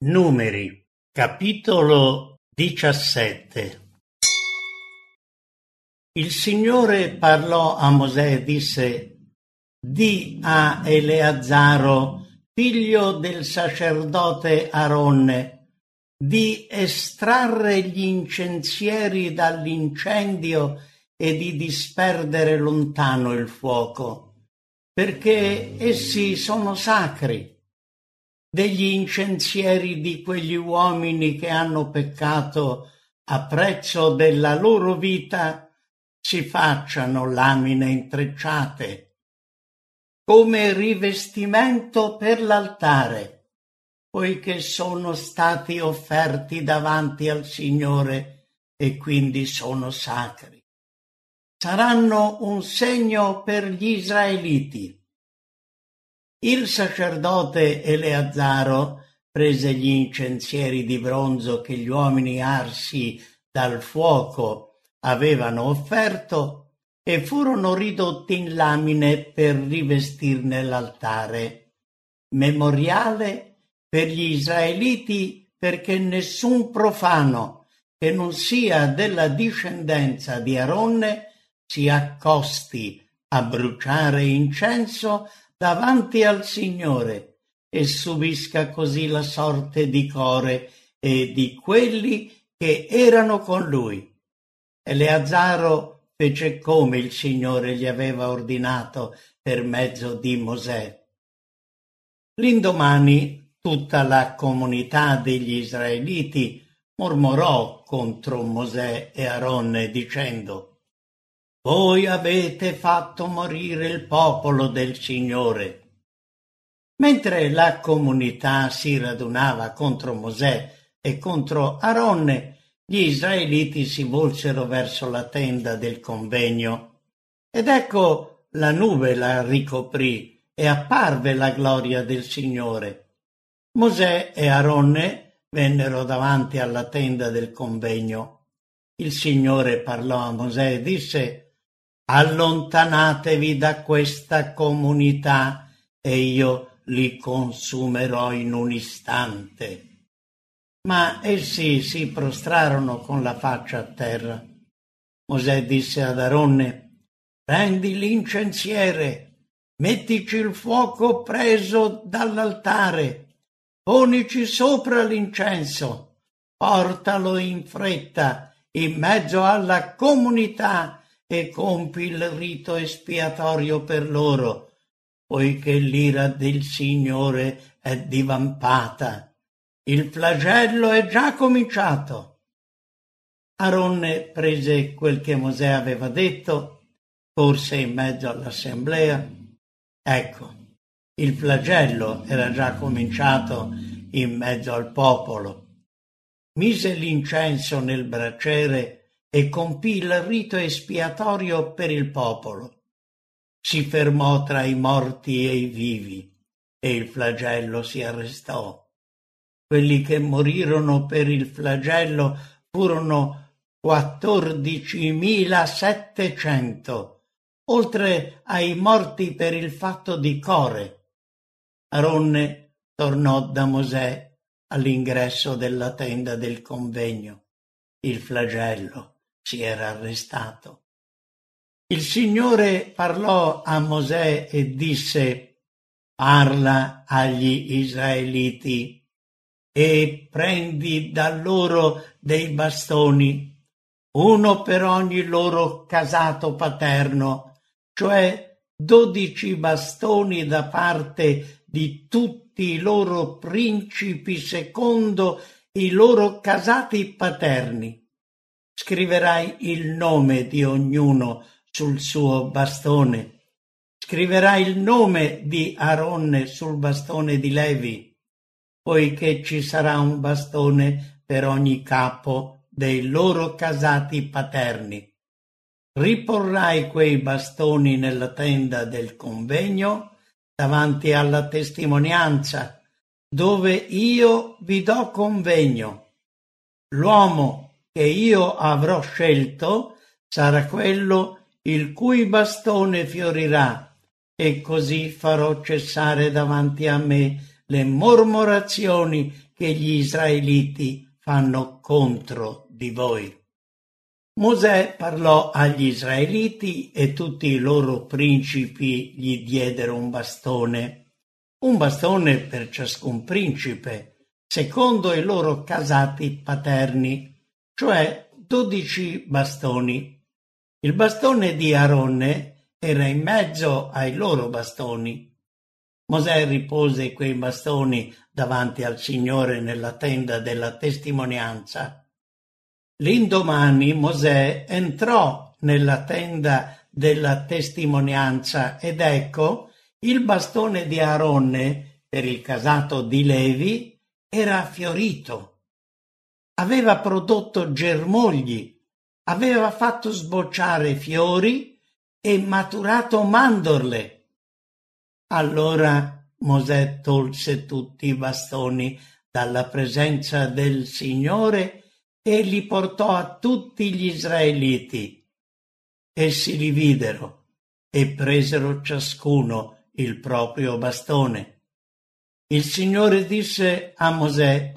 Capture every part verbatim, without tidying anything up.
Numeri, capitolo diciassette. Il Signore parlò a Mosè e disse: Di a Eleazzaro, figlio del sacerdote Aronne, di estrarre gli incensieri dall'incendio e di disperdere lontano il fuoco, perché essi sono sacri. Degli incensieri di quegli uomini che hanno peccato a prezzo della loro vita si facciano lamine intrecciate come rivestimento per l'altare, poiché sono stati offerti davanti al Signore e quindi sono sacri. Saranno un segno per gli israeliti. Il sacerdote Eleazzaro prese gli incensieri di bronzo che gli uomini arsi dal fuoco avevano offerto e furono ridotti in lamine per rivestirne l'altare, memoriale per gli israeliti, perché nessun profano che non sia della discendenza di Aronne si accosti a bruciare incenso davanti al Signore e subisca così la sorte di Core e di quelli che erano con lui. Eleazzaro fece come il Signore gli aveva ordinato per mezzo di Mosè. L'indomani tutta la comunità degli israeliti mormorò contro Mosè e Aronne dicendo: Voi avete fatto morire il popolo del Signore. Mentre la comunità si radunava contro Mosè e contro Aronne, gli israeliti si volsero verso la tenda del convegno. Ed ecco, la nube la ricoprì e apparve la gloria del Signore. Mosè e Aronne vennero davanti alla tenda del convegno. Il Signore parlò a Mosè e disse: Allontanatevi da questa comunità e io li consumerò in un istante. Ma essi si prostrarono con la faccia a terra. Mosè disse ad Aronne: Prendi l'incensiere, mettici il fuoco preso dall'altare, ponici sopra l'incenso, portalo in fretta in mezzo alla comunità e compi il rito espiatorio per loro, poiché l'ira del Signore è divampata. Il flagello è già cominciato. Aronne prese quel che Mosè aveva detto, corse in mezzo all'assemblea. Ecco, il flagello era già cominciato in mezzo al popolo. Mise l'incenso nel braciere e compì il rito espiatorio per il popolo. Si fermò tra i morti e i vivi, e il flagello si arrestò. Quelli che morirono per il flagello furono quattordicimilasettecento, oltre ai morti per il fatto di Core. Aronne tornò da Mosè all'ingresso della tenda del convegno. Il flagello si era arrestato. Il Signore parlò a Mosè e disse: Parla agli israeliti e prendi da loro dei bastoni, uno per ogni loro casato paterno, cioè dodici bastoni da parte di tutti i loro principi secondo i loro casati paterni. Scriverai il nome di ognuno sul suo bastone. Scriverai il nome di Aronne sul bastone di Levi, poiché ci sarà un bastone per ogni capo dei loro casati paterni. Riporrai quei bastoni nella tenda del convegno davanti alla testimonianza, dove io vi do convegno. L'uomo che io avrò scelto sarà quello il cui bastone fiorirà, e così farò cessare davanti a me le mormorazioni che gli israeliti fanno contro di voi. Mosè parlò agli israeliti e tutti i loro principi gli diedero un bastone, un bastone per ciascun principe, secondo i loro casati paterni, cioè dodici bastoni. Il bastone di Aronne era in mezzo ai loro bastoni. Mosè ripose quei bastoni davanti al Signore nella tenda della testimonianza. L'indomani Mosè entrò nella tenda della testimonianza ed ecco, il bastone di Aronne per il casato di Levi era fiorito. Aveva prodotto germogli, aveva fatto sbocciare fiori e maturato mandorle. Allora Mosè tolse tutti i bastoni dalla presenza del Signore e li portò a tutti gli israeliti. Essi li videro e presero ciascuno il proprio bastone. Il Signore disse a Mosè: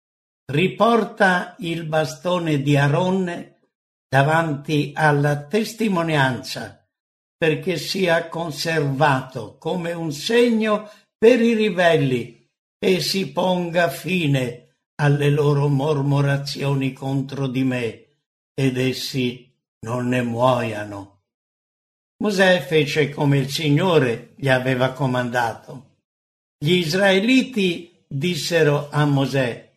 riporta il bastone di Aronne davanti alla testimonianza, perché sia conservato come un segno per i ribelli e si ponga fine alle loro mormorazioni contro di me, ed essi non ne muoiano. Mosè fece come il Signore gli aveva comandato. Gli israeliti dissero a Mosè: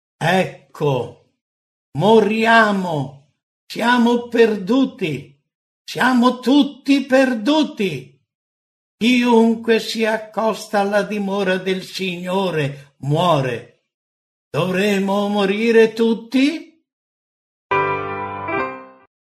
ecco, moriamo, siamo perduti, siamo tutti perduti. Chiunque si accosta alla dimora del Signore muore. Dovremo morire tutti?